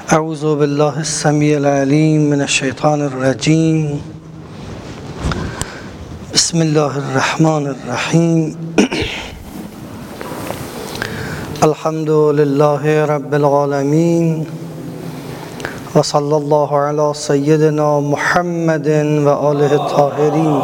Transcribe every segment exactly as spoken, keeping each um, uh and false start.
اعوذ بالله السمیع العلیم من الشیطان الرجیم. بسم الله الرحمن الرحیم. الحمد لله رب العالمین و صلی الله علی سیدنا محمد و آله الطاهرین.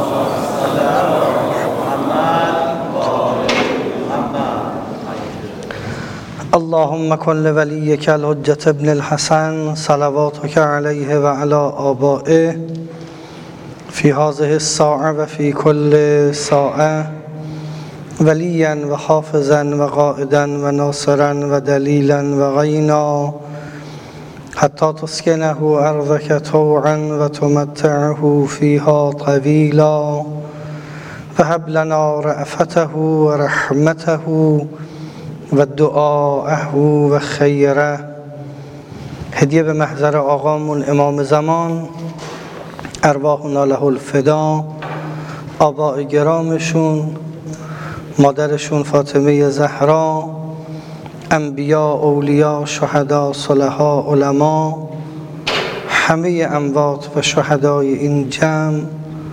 اللهم کن لولیک الحجة ابن الحسن صلواتک علیه و علی آبائه فی هذه الساعة و فی کل ساعة ولیا و حافظا و قائدا و ناصرا و دلیلا و غینا حتی تسکنه ارضک طوعا و تمتعه فیها طویلا و هب لنا رأفته و رحمته و دعاءه و خیره. هدیه به محضر آقامون امام زمان، ارواحنا له الفدا، آباء گرامشون، مادرشون فاطمه زهرا، انبیا، اولیا، شهدا، صلحا، علما، همه اموات و شهدای این جمع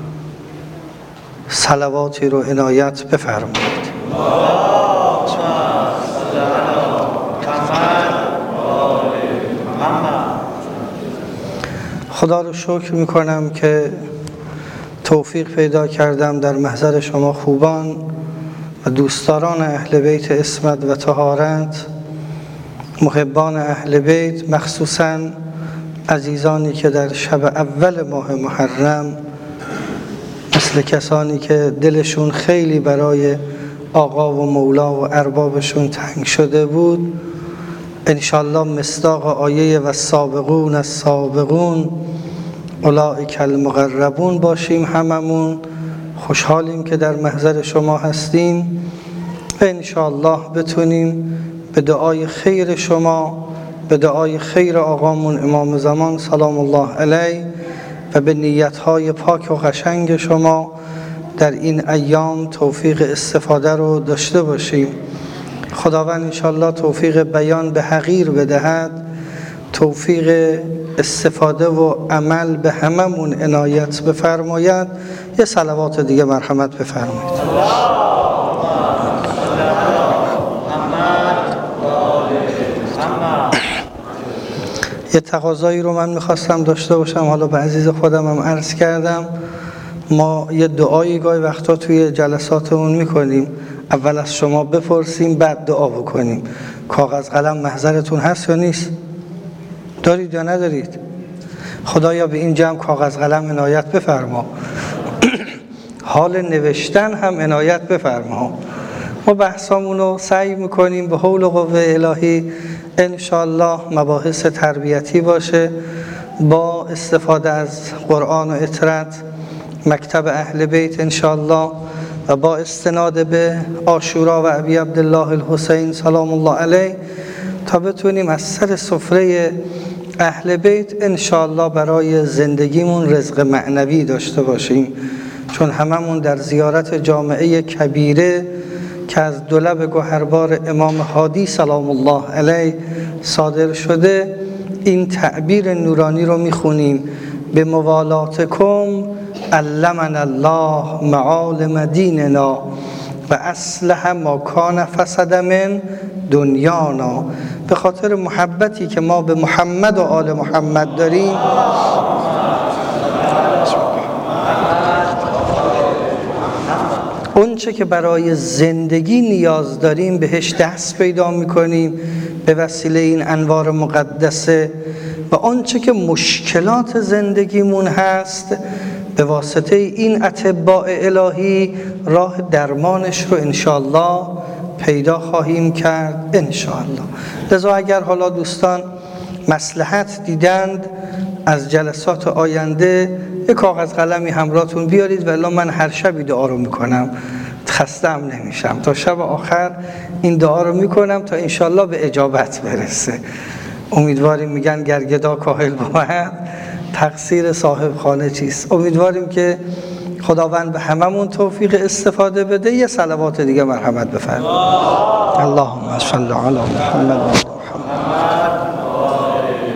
صلواتی رو عنایت بفرمایید. خدا رو شکر میکنم که توفیق پیدا کردم در محضر شما خوبان و دوستداران اهل بیت عصمت و طهارت، محبان اهل بیت، مخصوصاً عزیزانی که در شب اول ماه محرم مثل کسانی که دلشون خیلی برای آقا و مولا و اربابشون تنگ شده بود، انشالله مصداق آیه و سابقون از سابقون اولئک المقربون باشیم. هممون خوشحالیم که در محضر شما هستیم و انشالله بتونیم به دعای خیر شما، به دعای خیر آقامون امام زمان سلام الله علیه و به نیتهای پاک و قشنگ شما در این ایام توفیق استفاده رو داشته باشیم. خداوند انشالله توفیق بیان به حقیر بدهد، توفیق استفاده و عمل به هممون عنایت بفرماید. یه صلوات دیگه مرحمت بفرمایید. یه تقاضایی رو من میخواستم داشته باشم، حالا به عزیز خودم هم عرض کردم. ما یه دعایی گاهی وقتا توی جلساتمون میکنیم، اول از شما بپرسیم بعد دعا بکنیم. کاغذ قلم محضرتون هست یا نیست؟ دارید یا ندارید؟ خدایا به این جمع کاغذ قلم عنایت بفرما، حال نوشتن هم عنایت بفرما. ما بحثامون رو سعی میکنیم به حول و قوه الهی انشالله مباحث تربیتی باشه، با استفاده از قرآن و اطرت، مکتب اهل بیت انشالله، و با استناد به عاشورا و ابی عبدالله الحسین سلام الله علیه، تا بتونیم از سر سفره اهل بیت انشالله برای زندگیمون رزق معنوی داشته باشیم. چون هممون در زیارت جامعه کبیره که از دو لب گوهربار امام هادی سلام الله علیه صادر شده این تعبیر نورانی رو میخونیم: به موالاتکم علمنا الله معالم دیننا و اصلح ما کان فسد من دنیانا. به خاطر محبتی که ما به محمد و آل محمد داریم، اون چه که برای زندگی نیاز داریم بهش دست پیدا میکنیم به وسیله این انوار مقدسه، و اون چه که مشکلات زندگیمون هست به واسطه این اتباع الهی راه درمانش رو انشالله پیدا خواهیم کرد انشالله. لذا اگر حالا دوستان مصلحت دیدند از جلسات آینده یک کاغذ قلمی همراهتون بیارید، ولی من هر شبی دعا رو میکنم، خستم نمیشم، تا شب آخر این دعا رو میکنم تا انشالله به اجابت برسه. امیدواریم، میگن گرگدا کاهل بود، تقصیر صاحب خانه چیست. امیدواریم که خداوند به هممون توفیق استفاده بده. یه صلوات دیگه مرحمت بفرمایید. اللهم صل علی محمد و محمد.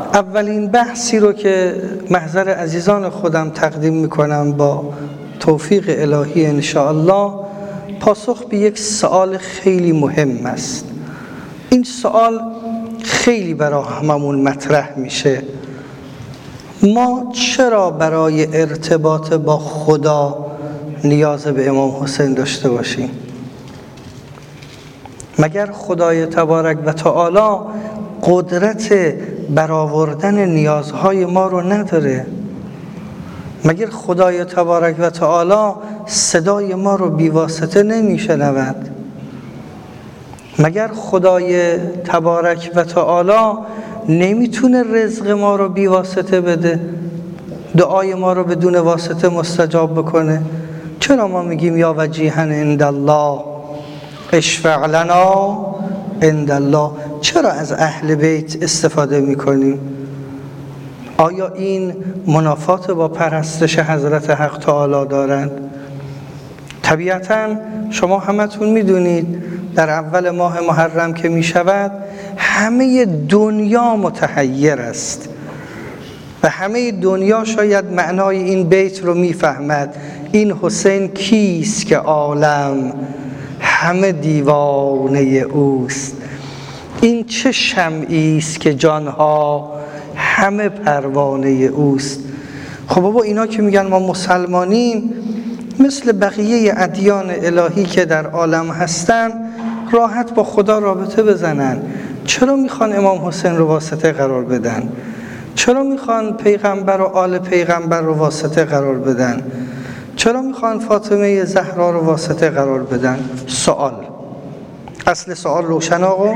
اولین بحثی رو که محضر عزیزان خودم تقدیم میکنم با توفیق الهی انشاءالله پاسخ به یک سوال خیلی مهم است. این سوال خیلی برای هممون مطرح میشه: ما چرا برای ارتباط با خدا نیاز به امام حسین داشته باشیم؟ مگر خدای تبارک و تعالی قدرت برآوردن نیازهای ما رو نداره؟ مگر خدای تبارک و تعالی صدای ما رو بیواسطه نمیشنود؟ مگر خدای تبارک و تعالی نمیتونه رزق ما رو بیواسطه بده، دعای ما رو بدون واسطه مستجاب بکنه؟ چرا ما میگیم یا وجیها عند الله اشفع لنا عند الله؟ چرا از اهل بیت استفاده میکنیم؟ آیا این منافات با پرستش حضرت حق تعالی دارند؟ طبیعتاً شما همتون میدونید در اول ماه محرم که میشود همه دنیا متحیر است و همه دنیا شاید معنای این بیت رو میفهمد: این حسین کیست که عالم همه دیوانه اوست؟ این چه شمعی است که جانها همه پروانه اوست؟ خب بابا اینا که میگن ما مسلمانیم، مثل بقیه ادیان الهی که در عالم هستن راحت با خدا رابطه بزنن. چرا میخوان امام حسین رو واسطه قرار بدن؟ چرا میخوان پیغمبر و آل پیغمبر رو واسطه قرار بدن؟ چرا میخوان فاطمه زهرا رو واسطه قرار بدن؟ سوال. اصل سوال روشن آقا؟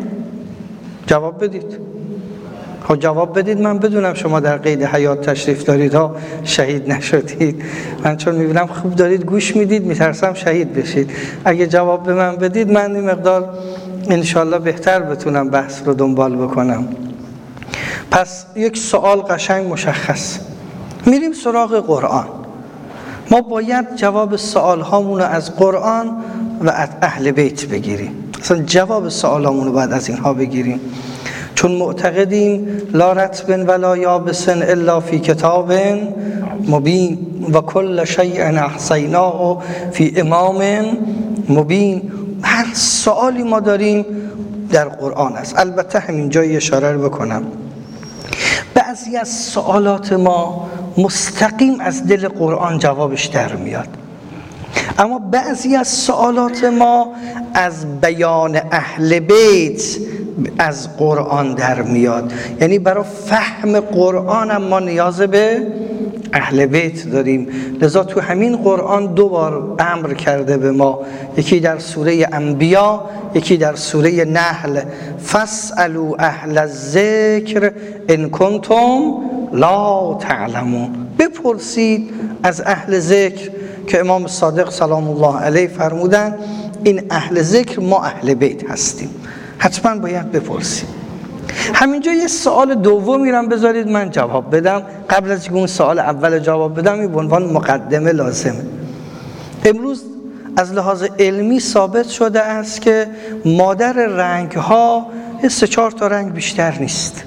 جواب بدید. ها جواب بدید من بدونم شما در قید حیات تشریف دارید ها، شهید نشدید. من چون میبینم خوب دارید گوش میدید میترسم شهید بشید. اگه جواب به من بدید من این مقدار انشالله بهتر بتونم بحث رو دنبال بکنم. پس یک سوال قشنگ مشخص. میریم سراغ قرآن. ما باید جواب سوال هامون رو از قرآن و از اهل بیت بگیریم. اصلا جواب سوال هامون رو باید از اینها بگیریم، چون معتقدیم لا رطب ولا یابس الا فی کتاب مبین و کل شیء احصیناه فی امام مبین. هر سوالی ما داریم در قرآن است. البته همین جای اشاره رو بکنم، بعضی از سوالات ما مستقیم از دل قرآن جوابش در میاد، اما بعضی از سوالات ما از بیان اهل بیت از قرآن در میاد. یعنی برای فهم قرآن هم ما نیاز به اهل بیت داریم. لذا تو همین قرآن دو بار امر کرده به ما، یکی در سوره انبیا، یکی در سوره نحل: فاسألوا اهل الذکر ان کنتم لا تعلمون. بپرسید از اهل ذکر، که امام صادق سلام الله علیه فرمودن این اهل ذکر ما اهل بیت هستیم، حتما باید بپرسید. همینجا یه سوال دوم میرم بذارید من جواب بدم. قبل از اینکه اون سوال اول جواب بدم این به عنوان مقدمه لازمه. امروز از لحاظ علمی ثابت شده است که مادر رنگ ها سه چهار تا رنگ بیشتر نیست،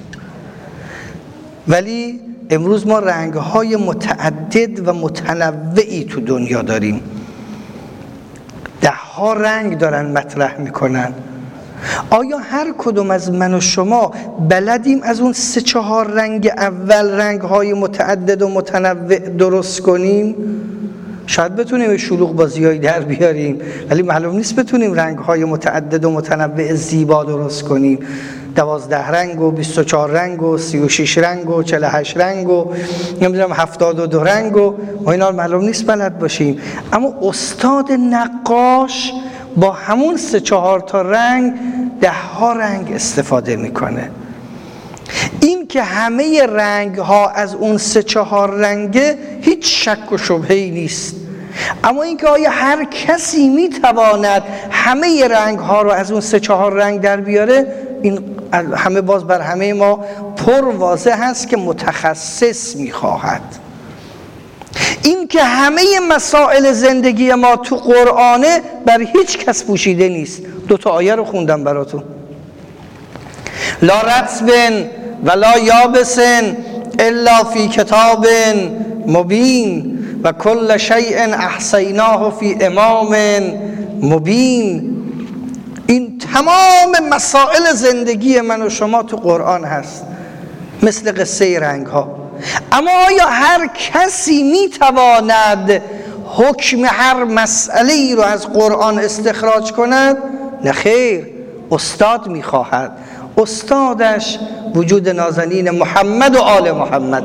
ولی امروز ما رنگ های متعدد و متنوعی تو دنیا داریم. ده ها رنگ دارن مطرح میکنن. آیا هر کدوم از من و شما بلدیم از اون سه چهار رنگ اول رنگ های متعدد و متنوع درست کنیم؟ شاید بتونیم شلوغ بازیایی در بیاریم، ولی معلوم نیست بتونیم رنگ های متعدد و متنوع زیبا درست کنیم. دوازده رنگ و بیست و چهار رنگ و سی و شش رنگ و چهل و هشت رنگ و نمیدونم هفتاد و دو رنگ و اینا معلوم نیست بلد باشیم. اما استاد نقاش با همون سه چهار تا رنگ ده ها رنگ استفاده میکنه. این که همه رنگ ها از اون سه چهار رنگه هیچ شک و شبهه‌ای نیست، اما اینکه آیا هر کسی میتواند همه رنگ ها رو از اون سه چهار رنگ در بیاره، این همه باز بر همه ما پر واضح هست که متخصص میخواهد. این که همه مسائل زندگی ما تو قرآنه بر هیچ کس پوشیده نیست. دو تا آیه رو خوندم براتون: لا رطب ولا یابس الا فی کتاب مبین و کل شیء احصیناه فی امام مبین. این تمام مسائل زندگی من و شما تو قرآن هست، مثل قصه رنگ ها. اما آیا هر کسی میتواند حکم هر مسئله رو از قرآن استخراج کند؟ نه خیر، استاد میخواهد. استادش وجود نازنین محمد و آل محمد.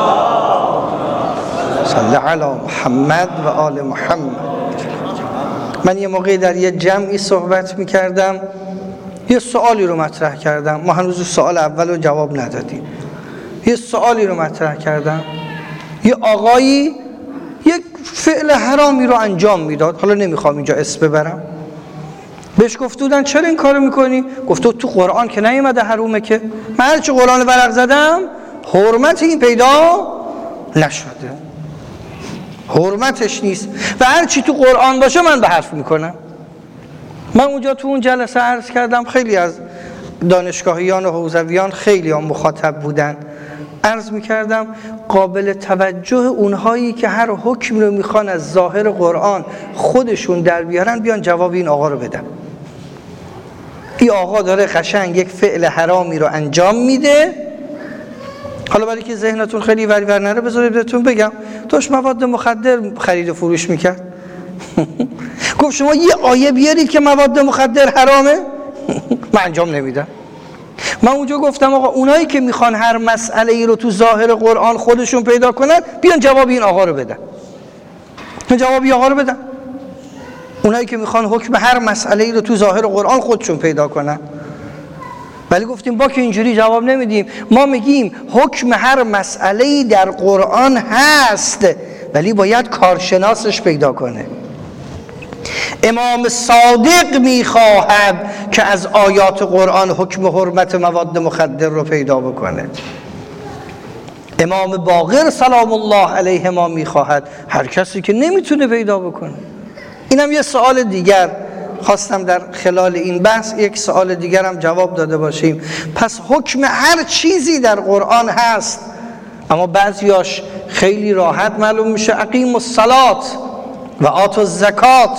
صلی علی محمد و آل محمد. من یه موقعی در یه جمعی صحبت میکردم، یه سوالی رو مطرح کردم، ما هنوز سوال اول رو جواب ندادیم. یه سوالی رو مطرح کردم، یه آقایی یک فعل حرامی رو انجام میداد، حالا نمیخوام اینجا اسم ببرم. بهش گفتودن چرا این کارو میکنی؟ گفتو تو قرآن که نیومده حرومه که. من هرچی قرآن ورق زدم حرمت این پیدا نشده، حرمتش نیست و هرچی تو قرآن باشه من به حرف میکنم. من اونجا تو اون جلسه عرض کردم، خیلی از دانشگاهیان و حوزویان خیلی هم مخاطب بودن. عرض میکردم قابل توجه اونهایی که هر حکم رو میخوان از ظاهر قرآن خودشون در بیارن، بیان جواب این آقا رو بدن. این آقا داره قشنگ یک فعل حرامی رو انجام میده. حالا برای که ذهنتون خیلی وریور نره بذارید بهتون بگم، توش مواد مخدر خرید و فروش میکرد. گفت شما یه آیه بیارید که مواد مخدر حرامه. من انجام نمیدم. من اونجا گفتم آقا اونایی که میخوان هر مسئله ای رو تو ظاهر قرآن خودشون پیدا کنن، بیان جواب این آقا رو بدن. جواب این آقا رو بدن. اونایی که میخوان حکم هر مسئله ای رو تو ظاهر قرآن خودشون پیدا کنن. ولی گفتیم با که اینجوری جواب نمیدیم. ما میگیم حکم هر مسئله ای در قرآن هست، ولی باید کارشناسش پیدا کنه. امام صادق میخواهد که از آیات قرآن حکم حرمت مواد مخدر رو پیدا بکنه. امام باقر سلام الله علیه ما میخواهد، هر کسی که نمیتونه پیدا بکنه. اینم یه سوال دیگر خواستم در خلال این بحث یک سوال دیگر هم جواب داده باشیم. پس حکم هر چیزی در قرآن هست، اما بعضیاش خیلی راحت معلوم میشه. اقیم الصلات و آتوا الزکات.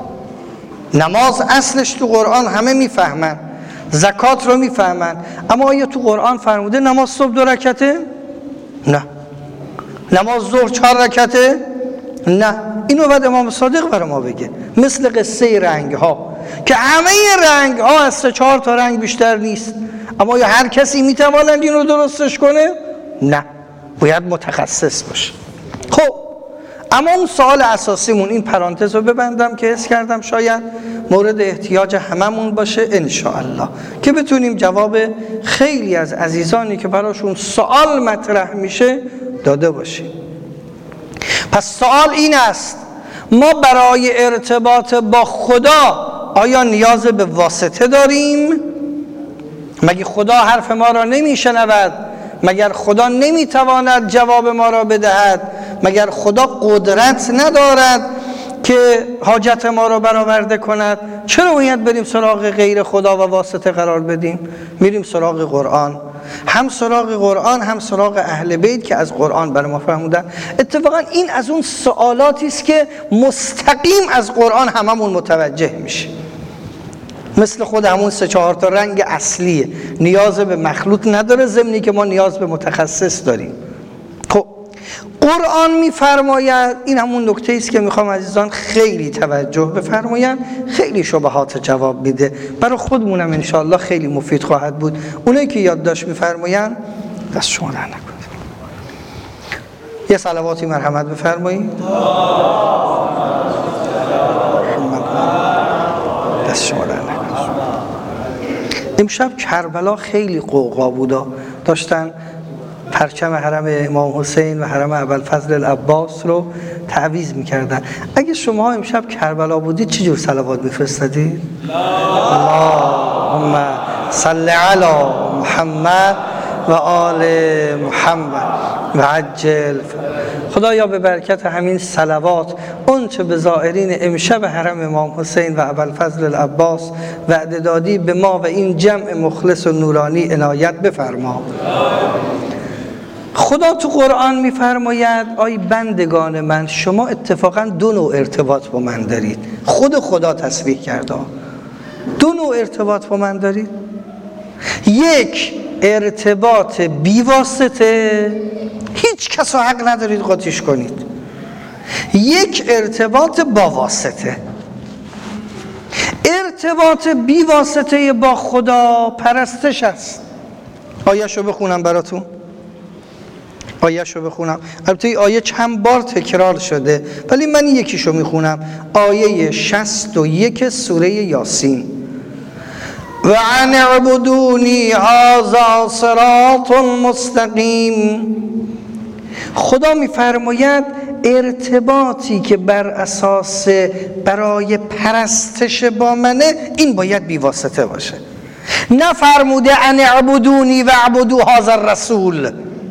نماز اصلش تو قرآن همه میفهمن، زکات رو میفهمن، اما آیا تو قرآن فرموده نماز صبح دو رکعته؟ نه. نماز ظهر چهار رکعته؟ نه. اینو بعد امام صادق برای ما بگه. مثل قصه رنگ ها که همه رنگ ها از سه چهار تا رنگ بیشتر نیست، اما یا هر کسی میتواند این رو درستش کنه؟ نه، باید متخصص باشه. خب اما اون سوال اساسیمون، این پرانتز رو ببندم که حس کردم شاید مورد احتیاج هممون باشه انشاءالله، که بتونیم جواب خیلی از عزیزانی که براشون سوال مطرح میشه داده باشیم. پس سوال این است، ما برای ارتباط با خدا آیا نیاز به واسطه داریم؟ مگه خدا حرف ما را نمیشنود؟ مگر خدا نمیتواند جواب ما را بدهد؟ مگر خدا قدرت ندارد که حاجت ما را برآورده کند؟ چرا باید بریم سراغ غیر خدا و واسطه قرار بدیم؟ میریم سراغ قرآن، هم سراغ قرآن هم سراغ اهل بیت که از قرآن برای ما فرمودن. اتفاقا این از اون سوالاتی است که مستقیم از قرآن هممون متوجه میشه. مثل خود همون سه چهار تا رنگ اصلیه، نیاز به مخلوط نداره، ضمنی که ما نیاز به متخصص داریم. خب قرآن میفرماید، این همون نکته است که میخوام عزیزان خیلی توجه بفرمایند، خیلی شبهات جواب میده، برای خودمونم انشاءالله خیلی مفید خواهد بود. اونایی که یادداشت میفرمایند دست شما در نکنید. یه صلواتی مرحمت بفرمایید. دست شما در نکنید. امشب کربلا خیلی قوقا بودا، داشتن پرچم حرم امام حسین و حرم ابوالفضل العباس رو تعویض میکردن. اگه شما امشب کربلا بودید چه جور صلوات میفرستادید؟ اللهم صل علی محمد و آل محمد و عجل. خدایا به برکت همین صلوات اون چه به زائرین امشب حرم امام حسین و ابوالفضل العباس وعده دادی به ما و این جمع مخلص و نورانی عنایت بفرما. خدا تو قرآن میفرماید ای بندگان من شما اتفاقا دو نوع ارتباط با من دارید. خود خدا تصریح کرده دو نوع ارتباط با من دارید. یک ارتباط بیواسطه، هیچ کس رو حق ندارید قاطیش کنید. یک ارتباط با واسطه. ارتباط بیواسطه با خدا پرستش است. آیه‌شو بخونم براتون. آیه‌شو بخونم. البته این آیه چند بار تکرار شده ولی من یکیشو میخونم. آیه شصت و یک سوره یاسین. و ان اعبدونی هذا صراط مستقیم. خدا میفرماید ارتباطی که بر اساس برای پرستش با منه این باید بیواسطه باشه. نفرموده ان اعبدونی و اعبدوا هذا الرسول،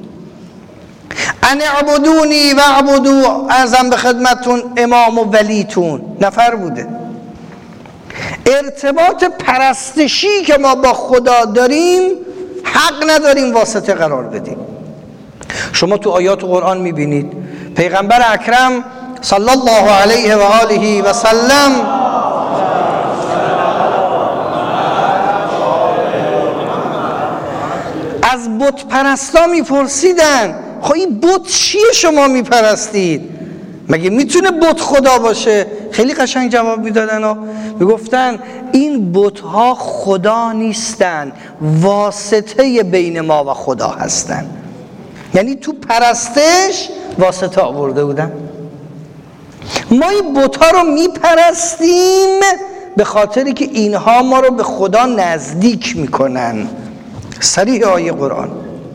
ان اعبدونی و اعبدوا ارزم به خدمتون امام و ولیتون، نفرموده. ارتباط پرستشی که ما با خدا داریم حق نداریم واسطه قرار بدیم. شما تو آیات قرآن میبینید پیغمبر اکرم صلی الله علیه و آله و سلم از بت پرستا میپرسیدن خب این بت چیه شما میپرستید؟ مگه میتونه بت خدا باشه؟ خیلی قشنگ جواب میدادن و میگفتن این بت ها خدا نیستن، واسطه بین ما و خدا هستن. یعنی تو پرستش واسطه آورده بودن. ما این بت ها رو میپرستیم به خاطری که اینها ما رو به خدا نزدیک میکنن. صریح آیه قرآن.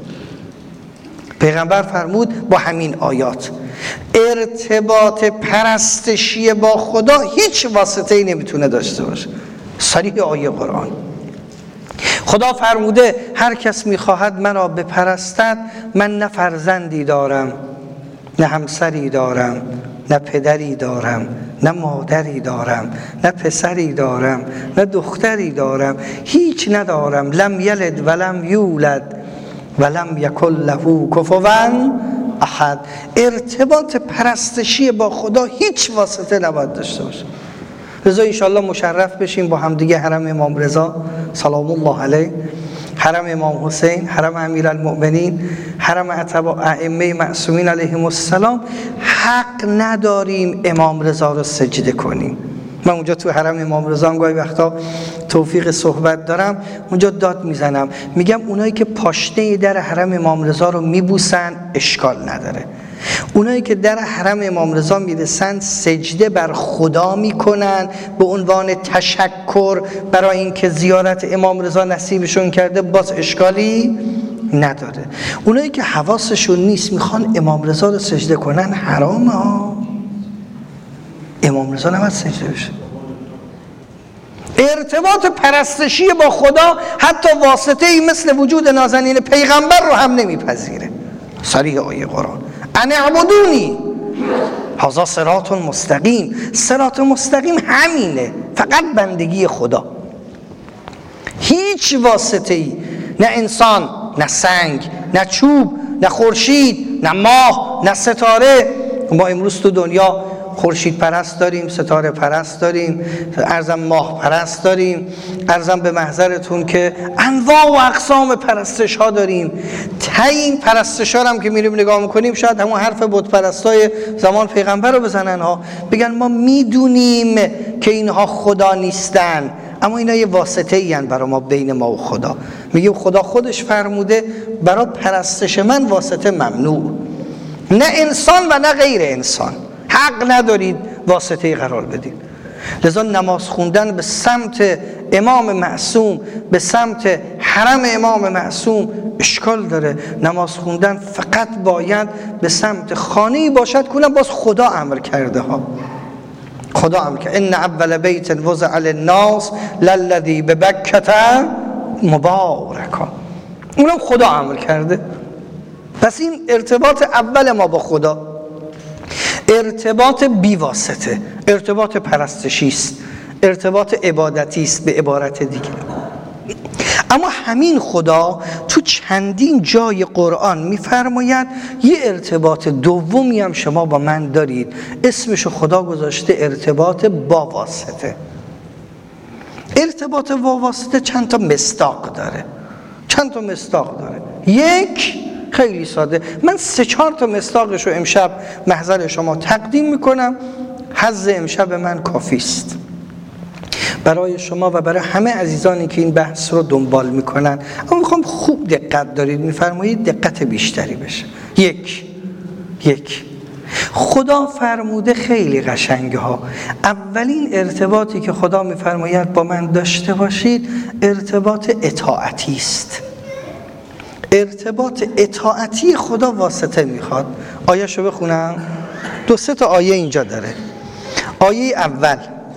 پیغمبر فرمود با همین آیات ارتباط پرستشی با خدا هیچ واسطه‌ای نمیتونه داشته باشه. صریح آیه قرآن. خدا فرموده هر کس میخواهد مرا بپرستد من نه فرزندی دارم، نه همسری دارم، نه پدری دارم، نه مادری دارم، نه پسری دارم، نه دختری دارم، هیچ ندارم. لم یلد ولم یولد ولم یکن له کفوا احد. ارتباط پرستشی با خدا هیچ واسطه نباید داشته باشه. رضا انشاءالله مشرف بشیم با همدیگه حرم امام رضا سلام الله علیه، حرم امام حسین، حرم امیرالمؤمنین، حرم ائمه معصومین علیهم السلام. حق نداریم امام رضا رو سجده کنیم. من اونجا تو حرم امام رضا هم گاهی وقتا توفیق صحبت دارم، اونجا داد میزنم میگم اونایی که پاشنه در حرم امام رضا رو میبوسن اشکال نداره. اونایی که در حرم امام رضا میرسن سجده بر خدا میکنن به عنوان تشکر برای اینکه زیارت امام رضا نصیبشون کرده باز اشکالی نداره. اونایی که حواسشون نیست میخوان امام رضا رو سجده کنن حرامه ها. امام رضا نباید سجده بشه. ارتباط پرستشی با خدا حتی واسطه‌ای مثل وجود نازنین پیغمبر رو هم نمیپذیره. صریح آیه قرآن ان اعبدونی هذا صراط مستقیم. صراط مستقیم همینه، فقط بندگی خدا. هیچ واسطه‌ای، نه انسان، نه سنگ، نه چوب، نه خورشید، نه ماه، نه ستاره. ما امروز تو دنیا خورشید پرست داریم، ستاره پرست داریم، ارزم ماه پرست داریم، ارزم به محضرتون که انواع و اقسام پرستش ها داریم. این پرستش ها هم که میریم نگاه میکنیم شاید همون حرف بت پرستای زمان پیغمبر رو بزنن ها، بگن ما میدونیم که اینها خدا نیستن اما اینا یه واسطه ای هن برای ما بین ما و خدا. میگیم خدا خودش فرموده برای پرستش من واسطه ممنوع، نه انسان و نه غیر انسان. حق ندارید واسطه قرار بدید. لذا نماز خوندن به سمت امام معصوم، به سمت حرم امام معصوم اشکال داره. نماز خوندن فقط باید به سمت خانه‌ای باشد که اونم باز خدا امر کرده ها. خدا امر کرده ان اول بیت وضع للناس للذی ببکة مبارکا، اونم خدا امر کرده. پس این ارتباط اول ما با خدا. ارتباط بیواسطه، ارتباط پرستشی است، ارتباط عبادتی است به عبارت دیگه. اما همین خدا تو چندین جای قرآن میفرماید یه ارتباط دومی هم شما با من دارید، اسمشو خدا گذاشته ارتباط با واسطه. ارتباط با واسطه چند تا مصداق داره، چند تا مصداق داره. یک، خیلی ساده، من سه چهار تا مصداقش رو امشب محضر شما تقدیم میکنم، حظ امشب من کافی است برای شما و برای همه عزیزانی که این بحث رو دنبال میکنن. اما میخوام خوب دقت دارید میفرمایید، دقت بیشتری بشه. یک یک خدا فرموده خیلی قشنگه ها. اولین ارتباطی که خدا میفرماید با من داشته باشید ارتباط اطاعتی است. ارتباط اطاعتی خدا واسطه میخواد. آیه شو بخونم، دو سه تا آیه اینجا داره. آیه اول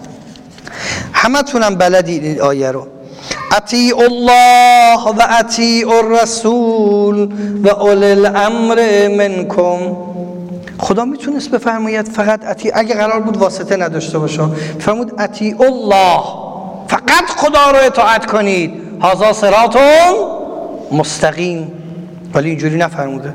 همه تونم بلدید این آیه رو، اطیع الله و اطیع الرسول و اولی الامر منکم. خدا میتونست بفرماید فقط اطیع، اگه قرار بود واسطه نداشته باشه فرمود اطیع الله، فقط خدا رو اطاعت کنید، هذا صراط مستقیم. ولی اینجوری نفرموده،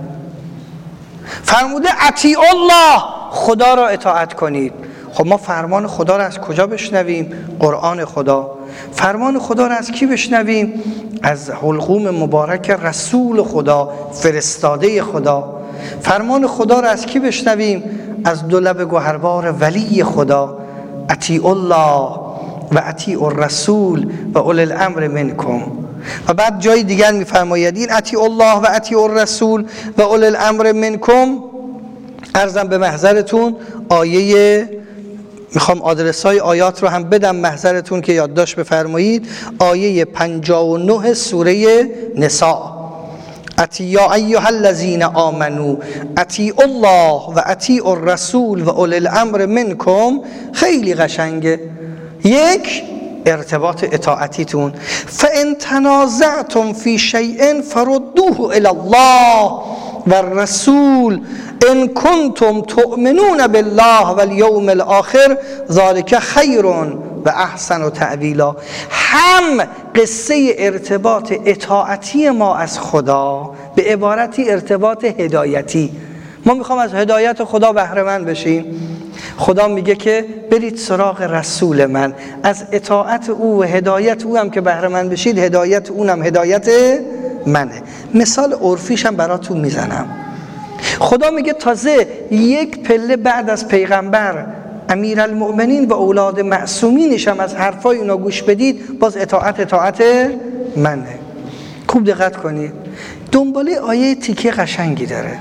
فرموده اطیع الله، خدا رو اطاعت کنید. خب ما فرمان خدا رو از کجا بشنویم؟ قرآن خدا. فرمان خدا رو از کی بشنویم؟ از حلقوم مبارک رسول خدا، فرستاده خدا. فرمان خدا رو از کی بشنویم؟ از دو لب گوهربار ولی خدا، اطیع الله و اطیع الرسول و اولی الامر منکم. و بعد جای دیگر میفرماید این اطیع الله و اطیع الرسول و اولی الامر منکم. عرضم به محضرتون آیه، میخوام آدرس های آیات رو هم بدم محضرتون که یادداشت بفرمایید. آیه پنجاه و نه سوره نساء، اطیع ایها الذین آمنوا اطیع الله و اطیع الرسول و اولی الامر منکم. خیلی قشنگه. یک، ارتباط اطاعتیتون، فان تنازعتم فی شیء فردوه الی الله و الرسول ان کنتم تؤمنون بالله و الیوم الاخر ذلک خیر و احسن تأویلا. هم قصه ارتباط اطاعتی ما از خدا به عبارتی ارتباط هدایتی، ما میخوام از هدایت خدا بهره مند بشیم. خدا میگه که برید سراغ رسول من، از اطاعت او و هدایت او هم که بهره مند بشید، هدایت اونم هدایت منه. مثال عرفیش هم براتون میزنم. خدا میگه تازه یک پله بعد از پیغمبر امیرالمؤمنین و اولاد معصومینش هم از حرفای اونا گوش بدید، باز اطاعت اطاعت منه. خوب دقت کنید، دنباله آیه تیکه قشنگی داره،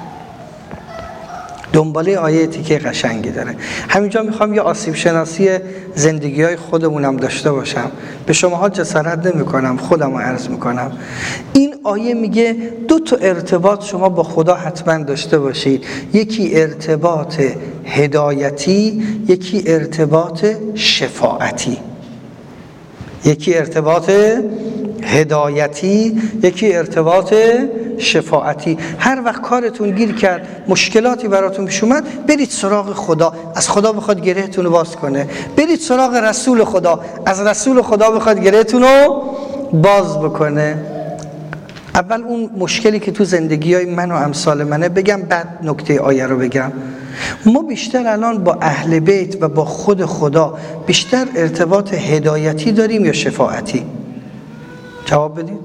دنباله آیه تیکه قشنگی داره. همینجا میخوام یه آسیب شناسی زندگی های خودمونم داشته باشم، به شماها جسارت نمی کنم، خودم رو عرض میکنم. این آیه میگه دو تا ارتباط شما با خدا حتما داشته باشید، یکی ارتباط هدایتی، یکی ارتباط شفاعتی. یکی ارتباط هدایتی، یکی ارتباط شفاعتی. هر وقت کارتون گیر کرد، مشکلاتی براتون پیش اومد، برید سراغ خدا، از خدا بخواد گرهتون رو باز کنه. برید سراغ رسول خدا، از رسول خدا بخواد گرهتون رو باز بکنه. اول اون مشکلی که تو زندگی های من و امثال منه بگم، بعد نکته آیه رو بگم. ما بیشتر الان با اهل بیت و با خود خدا بیشتر ارتباط هدایتی داریم یا شفاعتی؟ جواب بدید.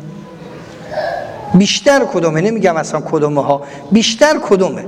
بیشتر کدومه؟ نمیگم اصلا کدومه ها، بیشتر کدومه؟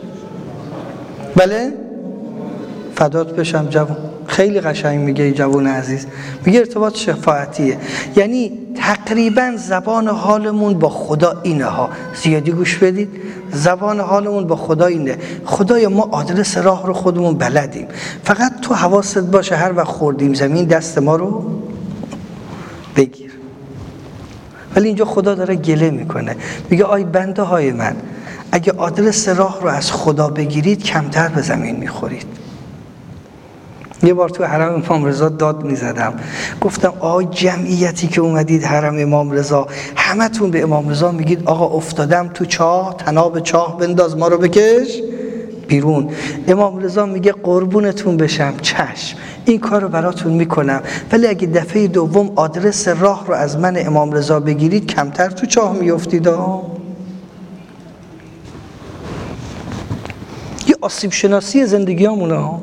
بله؟ فدات بشم جوان، خیلی قشنگ میگه جوان عزیز، میگه ارتباط شفاعتیه. یعنی تقریبا زبان حالمون با خدا اینه ها، زیادی گوش بدید، زبان حالمون با خدا اینه. خدایا ما آدرس راه رو خودمون بلدیم، فقط تو حواست باشه هر وقت خوردیم زمین دست ما رو بگیر. ولی اینجا خدا داره گله میکنه، میگه آی بنده های من، اگه آدرس راه رو از خدا بگیرید کمتر به زمین میخورید. یه بار تو حرم امام رضا داد میزدم، گفتم آی جمعیتی که اومدید حرم امام رضا، همه تون به امام رضا میگید آقا افتادم تو چاه، تناب چاه بنداز ما رو بکش بیرون. امام رضا میگه قربونتون بشم، چشم این کار رو براتون میکنم، ولی اگه دفعه دوم آدرس راه رو از من امام رضا بگیرید کمتر تو چاه میافتید. یه آسیب شناسی زندگی همونه ها.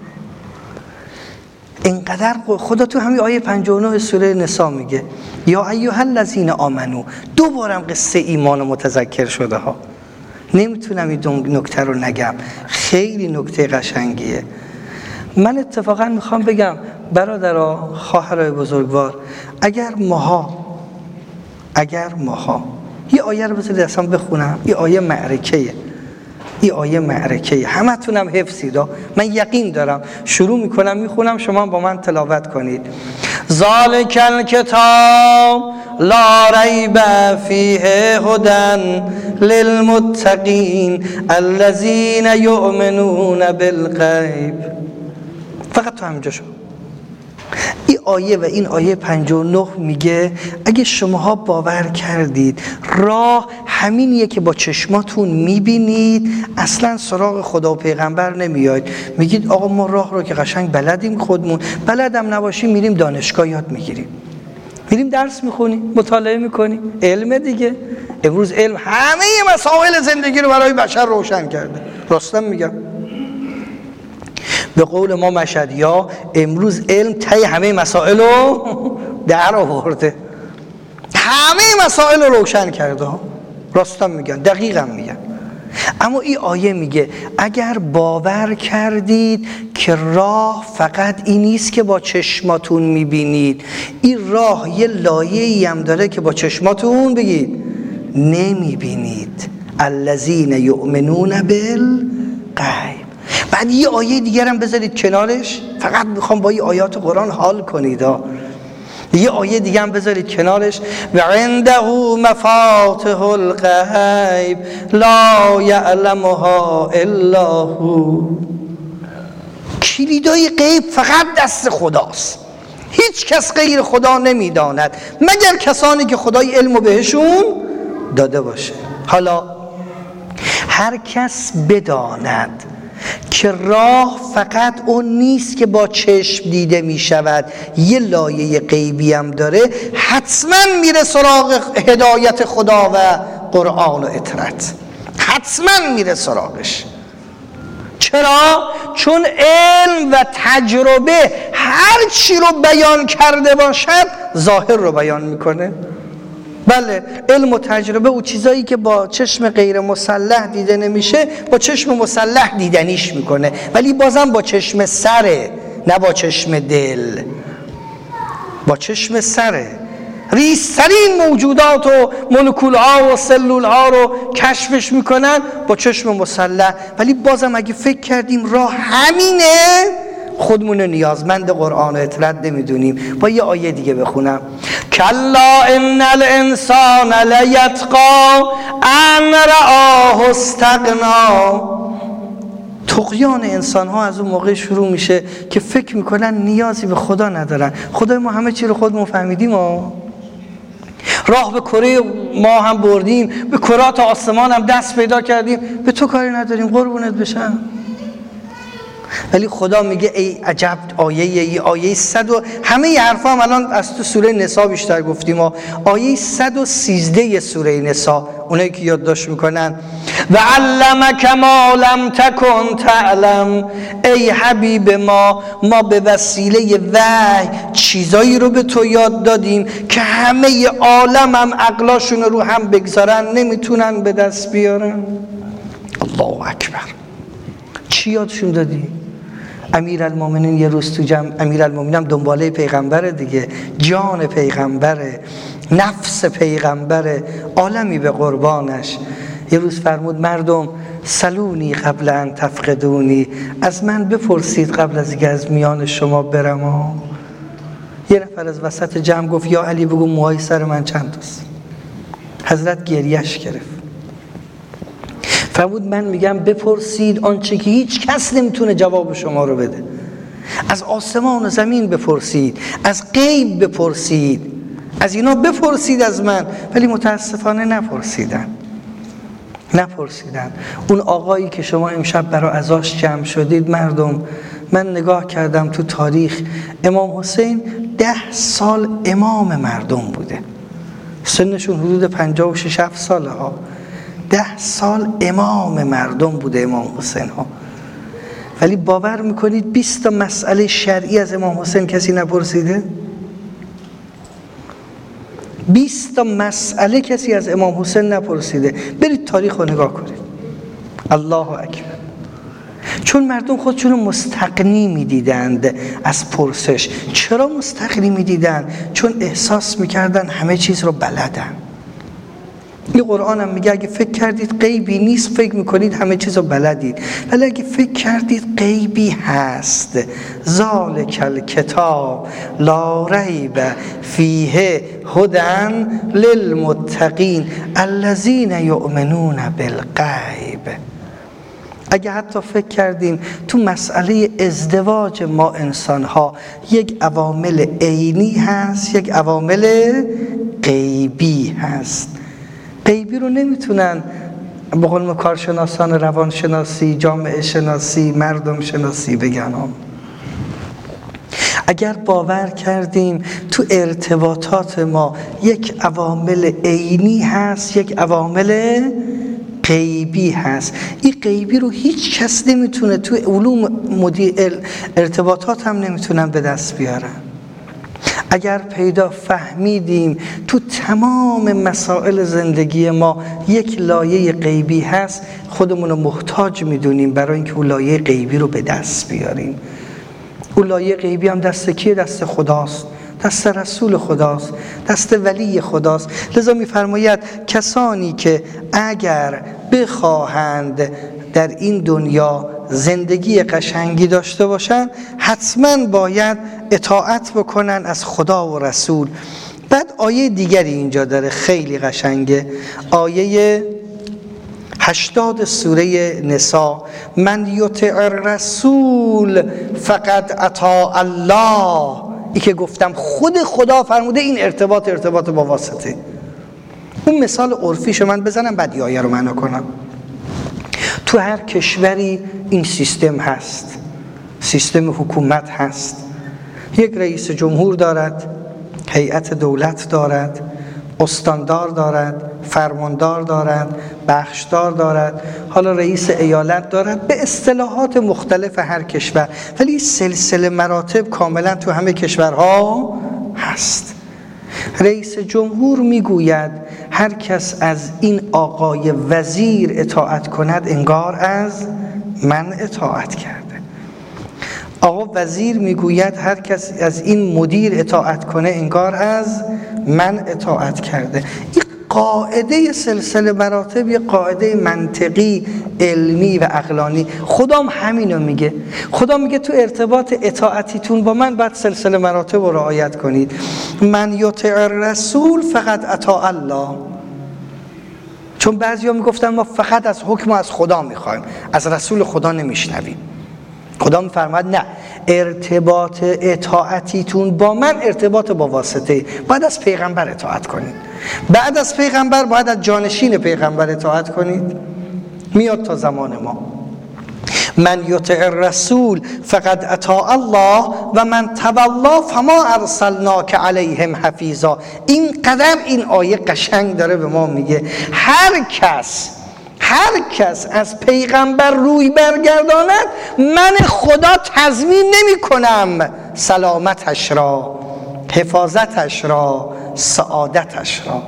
اینقدر خدا تو همین آیه پنجاه و نه سوره نساء میگه یا ایها الذین آمنو، دو بارم قصه ایمان متذکر شده ها. نمیتونم این نکته رو نگم، خیلی نکته قشنگیه. من اتفاقا میخوام بگم برادرها، خواهرای بزرگوار، اگر ماها اگر ماها یه آیه رو بذارید اصلا بخونم، یه آیه معرکه‌ایه، این آیه معرکه، همه تونم حفظید. من یقین دارم شروع میکنم میخونم، شما با من تلاوت کنید. ذالک الکتاب لا ریب فیه هدی للمتقین الذین یؤمنون بالغیب. فقط تو همینجا شو. این آیه و این آیه پنجاه و نه میگه اگه شماها باور کردید راه همینیه که با چشماتون میبینید، اصلا سراغ خدا و پیغمبر نمیاید، میگید آقا ما راه رو که قشنگ بلدیم، خودمون بلدم نباشیم میریم دانشگاه یاد میگیریم، میریم درس میخونیم، مطالعه میکنیم، علم دیگه. امروز علم همه مسائل زندگی رو برای بشر روشن کرده. راستم میگم، به قول ما مشهدی‌ها امروز علم تای همه مسائل رو در آورده، همه مسائل رو روشن کرده. راستم میگن، دقیقا میگن. اما این آیه میگه اگر باور کردید که راه فقط این نیست که با چشماتون میبینید، این راه یه لایه‌ای هم داره که با چشماتون بگید نمیبینید. الذین یؤمنون بالغیب. بعد یه آیه دیگر هم بذارید کنارش، فقط میخوام با این آیات قرآن حال کنید ها. یه آیه دیگه هم بذارید کنارش، و عنده مفاتح الغیب لا یعلمها الا هو. کلیدای غیب فقط دست خداست، هیچ کس غیر خدا نمیداند مگر کسانی که خدای علمو بهشون داده باشه. حالا هر کس بداند که راه فقط اون نیست که با چشم دیده می شود، یه لایه غیبی هم داره، حتما میره سراغ هدایت خدا و قرآن و اطرت، حتما میره سراغش. چرا؟ چون علم و تجربه هر چی رو بیان کرده باشد ظاهر رو بیان میکنه. بله، علم و تجربه او چیزایی که با چشم غیر مسلح دیده نمیشه با چشم مسلح دیدنیش میکنه، ولی بازم با چشم سره، نه با چشم دل. با چشم سره. ریزترین موجودات و مولکول‌ها و سلول‌ها رو کشفش میکنن با چشم مسلح، ولی بازم اگه فکر کردیم راه همینه، خودمون نیازمند قرآن و اطرت نمیدونیم. با یه آیه دیگه بخونم، کلا ان الانسان لیطغی ان رآه استغنا. طغیان انسان ها از اون موقع شروع میشه که فکر میکنن نیازی به خدا ندارن. خدای ما همه چی رو خودمون فهمیدیم ها. راه به کره ما هم بردیم، به کرات آسمان هم دست پیدا کردیم، به تو کاری نداریم، قربونت بشم. ولی خدا میگه ای عجب آیه ای آیه صد و همه حرفا هم الان از تو سوره نساء بیشتر گفتیم ها. آیه صد و سیزده سوره نساء، اونایی که یادداشت میکنن، و علمک ما لم تکن تعلم. ای حبیب ما، ما به وسیله وحی چیزایی رو به تو یاد دادیم که همه عالم هم عقلاشون رو هم بگذارن نمیتونن به دست بیارن. الله اکبر. چی یادشون دادی؟ امیرالمومنین یه روز تو جمع، امیرالمومنین هم دنباله پیغمبره دیگه، جان پیغمبره، نفس پیغمبره، عالمی به قربانش. یه روز فرمود مردم سلونی قبل ان تفقدونی، از من بپرسید قبل از اینکه از میان شما برم ها. یه نفر از وسط جمع گفت یا علی بگو موهای سر من چند تاست. حضرت گریش گرفت، فرمود من میگم بپرسید آنچه که هیچ کس نمیتونه جواب شما رو بده. از آسمان و زمین بپرسید، از غیب بپرسید، از اینا بپرسید از من، ولی متاسفانه نپرسیدن. نپرسیدن. اون آقایی که شما امشب برای عزاش جمع شدید مردم، من نگاه کردم تو تاریخ، امام حسین ده سال امام مردم بوده، سنشون حدود پنجاه و شش هفت ساله ها، ده سال امام مردم بوده امام حسین ها. ولی باور میکنید بیست تا مسئله شرعی از امام حسین کسی نپرسیده؟ بیست تا مسئله کسی از امام حسین نپرسیده. برید تاریخ رو نگاه کنید. الله اکبر. چون مردم خودشون رو مستغنی میدیدند از پرسش. چرا مستغنی میدیدند؟ چون احساس میکردن همه چیز رو بلدن. این قرآن هم میگه اگه فکر کردید غیبی نیست، فکر میکنید همه چیز رو بلدید. ولی اگه فکر کردید غیبی هست، ذالک الکتاب لا ریب فیه هدی للمتقین الذین یؤمنون بالغیب. اگه حتی فکر کردیم تو مسئله ازدواج ما انسان ها یک عوامل عینی هست، یک عوامل غیبی هست. غیبی رو نمیتونن به قول کارشناسان روانشناسی، جامعه شناسی، مردم شناسی بگن هم. اگر باور کردیم تو ارتباطات ما یک عوامل عینی هست، یک عوامل غیبی هست، این غیبی رو هیچ کس نمیتونه تو علوم مدیر ارتباطات هم نمیتونن به دست بیارن. اگر پیدا فهمیدیم تو تمام مسائل زندگی ما یک لایه غیبی هست، خودمون رو محتاج میدونیم برای اینکه اون لایه غیبی رو به دست بیاریم. اون لایه غیبی هم دست کیه؟ دست خداست، دست رسول خداست، دست ولی خداست. لذا میفرماید کسانی که اگر بخواهند در این دنیا زندگی قشنگی داشته باشن، حتما باید اطاعت بکنن از خدا و رسول. بعد آیه دیگری اینجا داره خیلی قشنگه، آیه هشتاد سوره نساء، من یطع الرسول فقد اطاع الله. ای که گفتم خود خدا فرموده این ارتباط ارتباط با واسطه. اون مثال عرفیشو من بزنم بعد این آیه رو معنا کنم. تو هر کشوری این سیستم هست، سیستم حکومت هست. یک رئیس جمهور دارد، هیئت دولت دارد، استاندار دارد، فرماندار دارد، بخشدار دارد، حالا رئیس ایالت دارد، به اصطلاحات مختلف هر کشور. ولی سلسله مراتب کاملا تو همه کشورها هست. رئیس جمهور میگوید هر کس از این آقای وزیر اطاعت کند انگار از من اطاعت کرده. آقا وزیر میگوید هر کس از این مدیر اطاعت کنه انگار از من اطاعت کرده. این قاعده سلسله مراتب یه قاعده منطقی، علمی و عقلانی. خدام همینو میگه. خدا میگه تو ارتباط اطاعتیتون با من باید سلسله مراتب رو رعایت کنید. من یطع الرسول فقط اطاع الله. چون بعضیا میگفتن ما فقط از حکم از خدا میخوایم، از رسول خدا نمیشنویم. خدا میفرماد نه، ارتباط اطاعتیتون با من ارتباط با واسطه. باید از پیغمبر اطاعت کنید. بعد از پیغمبر باید از جانشین پیغمبر اطاعت کنید. میاد تا زمان ما. من یطع الرسول فقد اطاع الله و من تولا فما ارسلناک علیهم حفیظا. این قدر این آیه قشنگ داره به ما میگه هر کس هر کس از پیغمبر روی برگرداند، من خدا تضمین نمی کنم سلامتش را، حفاظتش را، سعادتش را.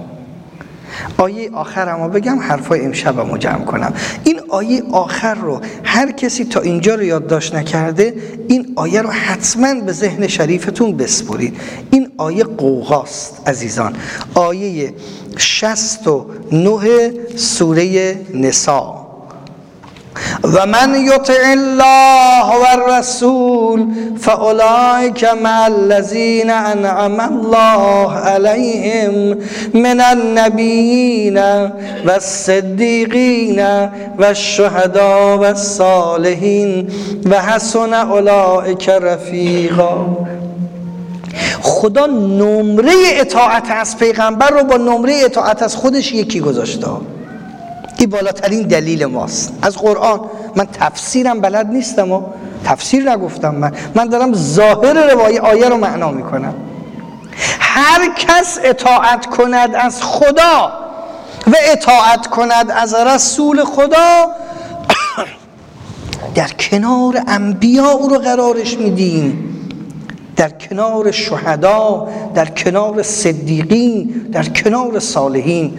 آیه آخر اما بگم حرفای امشبمو جمع کنم. این آیه آخر رو هر کسی تا اینجا رو یادداشت نکرده، این آیه رو حتما به ذهن شریفتون بسپرید. این آیه قوقاست عزیزان، آیه شصت و نه سوره نساء. و من یطع الله و الرسول فاولئک مع الذین انعم الله علیهم من النبیین و الصدیقین و الشهداء و الصالحین و حسن اولئک رفیقا. خدا نمره اطاعت از پیغمبر رو با نمره اطاعت از خودش یکی گذاشته. این بالاترین دلیل ماست از قرآن. من تفسیرم بلد نیستم و تفسیر نگفتم، من من دارم ظاهر روای آیه رو معنا میکنم. هر کس اطاعت کند از خدا و اطاعت کند از رسول خدا در کنار انبیا او رو قرارش میدیم، در کنار شهدا، در کنار صدیقین، در کنار صالحین.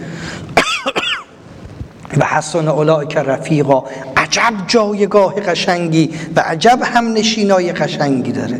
و حسن اولئک رفیقا، عجب جایگاه قشنگی و عجب هم نشینای قشنگی داره.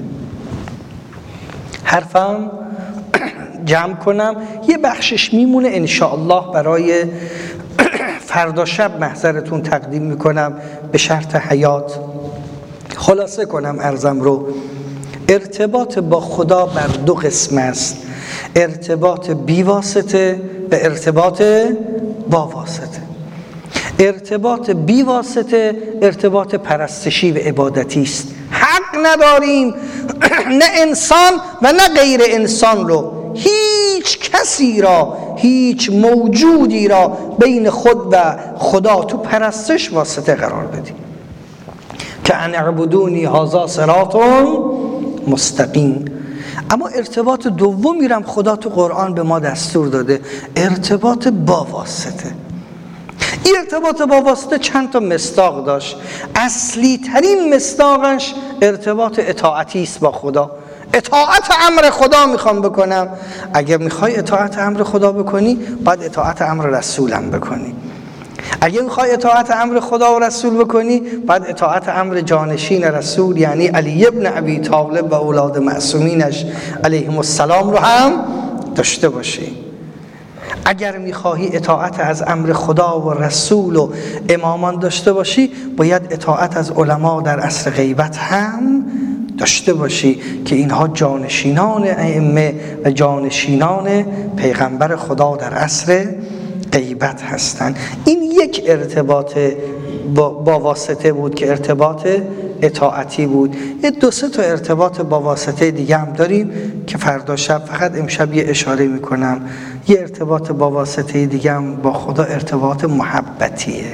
حرفم جمع کنم، یه بخشش میمونه انشاءالله برای فردا شب محضرتون تقدیم میکنم به شرط حیات. خلاصه کنم عرضم رو. ارتباط با خدا بر دو قسم است، ارتباط بی واسطه و ارتباط با واسطه. ارتباط بی واسطه ارتباط پرستشی و عبادتی است. حق نداریم نه انسان و نه غیر انسان رو، هیچ کسی را، هیچ موجودی را بین خود و خدا تو پرستش واسطه قرار بدیم. که ان اعبدونی هذا صراط مستقیم. اما ارتباط دومی رم خدا تو قرآن به ما دستور داده، ارتباط با واسطه. این ارتباط با واسطه چند تا مصداق داشت. اصلی ترین مصداقش ارتباط اطاعتی است با خدا. اطاعت امر خدا میخوام بکنم، اگر میخوای اطاعت امر خدا بکنی باید اطاعت امر رسولم بکنی. اگر میخوای اطاعت امر خدا و رسول بکنی باید اطاعت امر جانشین رسول یعنی علی ابن ابی طالب و اولاد معصومینش علیهم السلام رو هم داشته باشی. اگر میخواهی اطاعت از امر خدا و رسول و امامان داشته باشی باید اطاعت از علما در عصر غیبت هم داشته باشی که اینها جانشینان ائمه و جانشینان پیغمبر خدا در عصر غیبت هستند. این یک ارتباط با, با واسطه بود که ارتباط اطاعتی بود. یه دو سه تا ارتباط با واسطه دیگه هم داریم که فردا شب، فقط امشب یه اشاره میکنم. یه ارتباط با واسطه دیگه هم با خدا ارتباط محبتیه.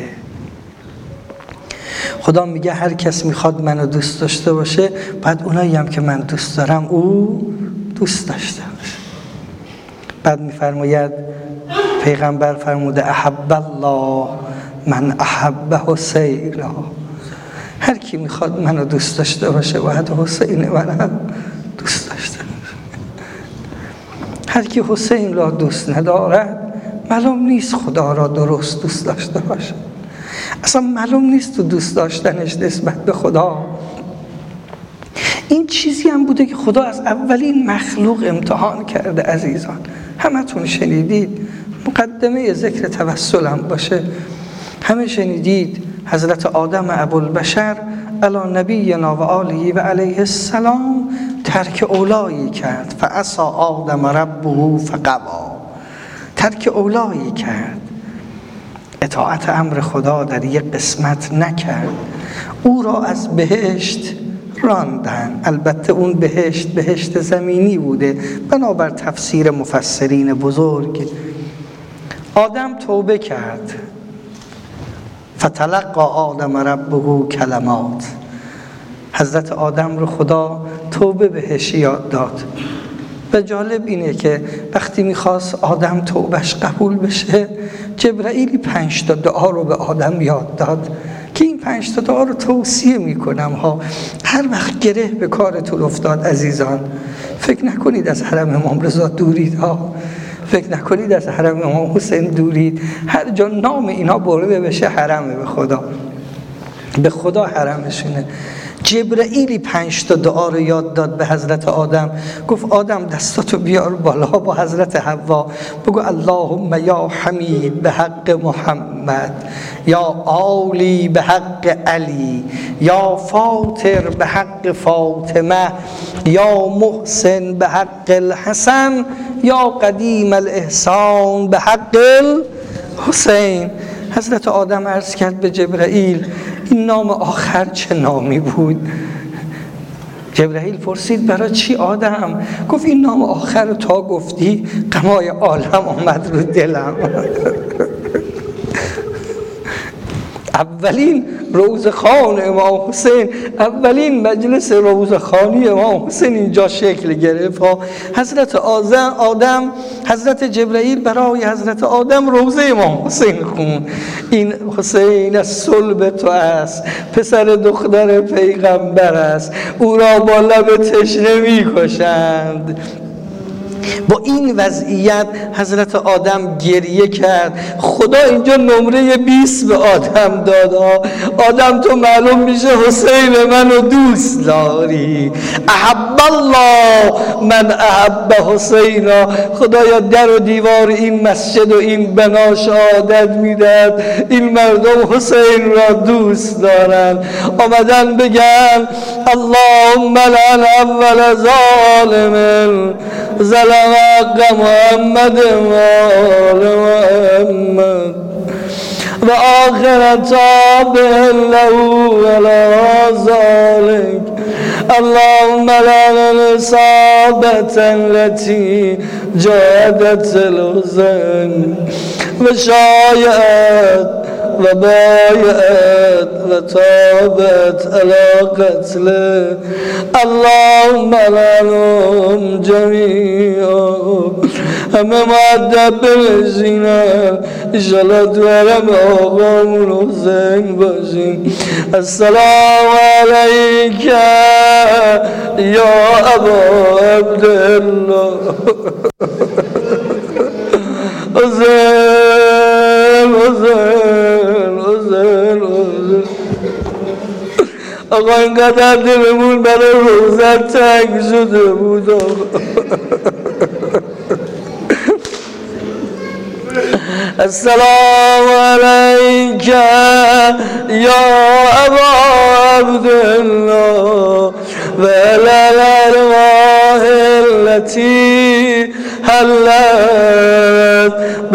خدا میگه هر کس میخواد منو دوست داشته باشه بعد اونایی هم که من دوست دارم او دوست داشته باشه. بعد میفرماید پیغمبر فرموده احب الله من احب حسینا. هر کی میخواد منو دوست داشته باشه باید حسین منم دوست داشته باشه. هر کی حسین را دوست ندارد معلوم نیست خدا را درست دوست داشته باشه. اصلا معلوم نیست تو دوست داشتنش نسبت به خدا. این چیزی هم بوده که خدا از اولین مخلوق امتحان کرده. عزیزان همتون شنیدید، مقدمه ذکر توسل هم باشه، همه شنیدید حضرت آدم ابوالبشر علی نبینا و آله و علیه السلام ترک اولایی کرد. فعصی آدم ربه فغوی. ترک اولایی کرد، اطاعت امر خدا در یک قسمت نکرد، او را از بهشت راندن. البته اون بهشت بهشت زمینی بوده بنابر تفسیر مفسرین بزرگ. آدم توبه کرد، فتلقی آدم ربه کلمات. حضرت آدم رو خدا توبه بهش یاد داد. و جالب اینه که وقتی میخواست آدم توبهش قبول بشه جبرائیل پنج تا دعا رو به آدم یاد داد که این پنج تا دعا رو توصیه میکنم ها. هر وقت گره به کارتون افتاد عزیزان فکر نکنید از حرم امام رضا دورید ها، فکر نکنید از حرم امام حسین دورید. هر جا نام اینا برده بشه حرمه به خدا، به خدا حرمشونه. جبرائیلی پنج تا دعا رو یاد داد به حضرت آدم. گفت آدم دستاتو بیار بالا با حضرت حوا، بگو اللهم یا حمید به حق محمد، یا عالی به حق علی، یا فاطر به حق فاطمه، یا محسن به حق الحسن، یا قدیم الاحسان به حق الحسین. حضرت آدم عرض کرد به جبرائیل این نام آخر چه نامی بود؟ جبرائیل پرسید برای چی آدم؟ گفت این نام آخر رو تا گفتی غمای عالم آمد رو دلم. اولین روزخوان امام حسین، اولین مجلس روزخوانی امام حسین اینجا شکل گرفت. حضرت آدم آدم حضرت جبرئیل برای حضرت آدم روزه امام حسین خون. این حسین از صلب تو است، پسر دختر پیغمبر است، او را با لب تشنه می‌کشند. با این وضعیت حضرت آدم گریه کرد. خدا اینجا نمره بیست به آدم داد. آدم تو معلوم میشه حسین منو دوست داری. احب الله من احب حسینا. خدایا در و دیوار این مسجد و این بنا شهادت میدهد این مردم حسین را دوست دارن. آمدن بگن اللهم لعن اول ظالم ظلم حق محمد و آل محمد و آخر تابع له ولا ذلك. اللهم لعن الإصابة التي جادت الحسين وشايعت وبايعت وتابت على قتله. اللهم لعنهم جميعا. همه مؤدب بالزنا انشاءالله تو حرم آقامون حسین باشیم. السلام علیک یا ابا عبدالله. حسین حسین حسین حسین. آقا اینقدر دلمون برای روزت تنگ شده بود. السلام علیک یا ابا عبدالله و الارواح التي حلت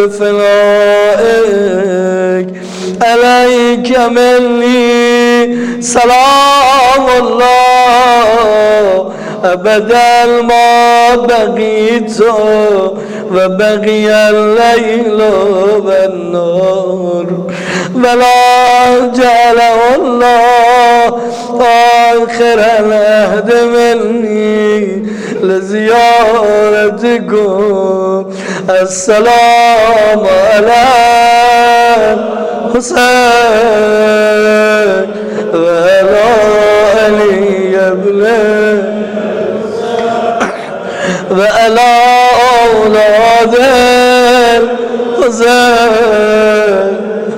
بفنائك عليك مني سلام الله أبدا ما بقيت وبقي الليل والنهار ولا جعله الله آخر العهد مني لزيارتكم. السلام على حسين وعلى علي بن وعلى أولاد الحسين.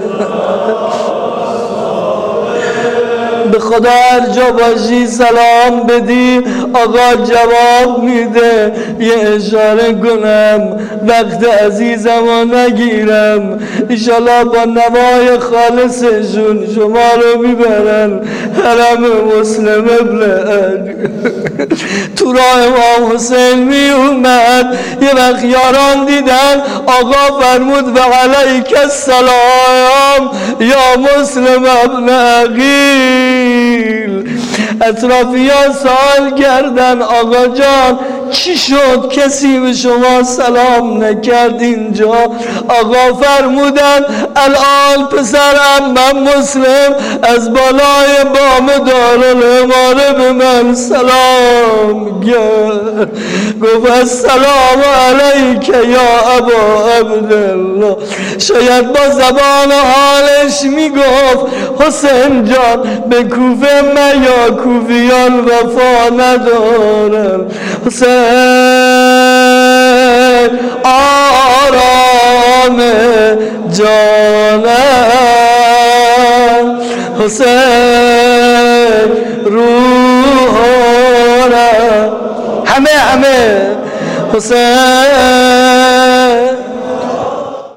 به خدا هر جا باشی سلام بدی آقا جواب میده. یه اشاره کنم وقت عزیزمو نگیرم، انشالله با نوای خالصشون شما رو میبرن حرم مسلم ابن علی. تو راه امام حسین می اومد، یه وقت یاران دیدن آقا فرمود و علیک السلام یا مسلم ابن عقیل. اطرافیان سوال کردن آقا جان چی شد کسی به شما سلام نکرد اینجا؟ آقا فرمودن الان پسر عمم مسلم از بالای بام دارالاماره به من سلام کرد، گفت السلام علیک یا ابا عبدالله. شاید با زبان حالش میگفت حسین جان به کوفه من یا کوفیان وفا ندارم. حسین آرام جانم، حسین روح همه همه حسین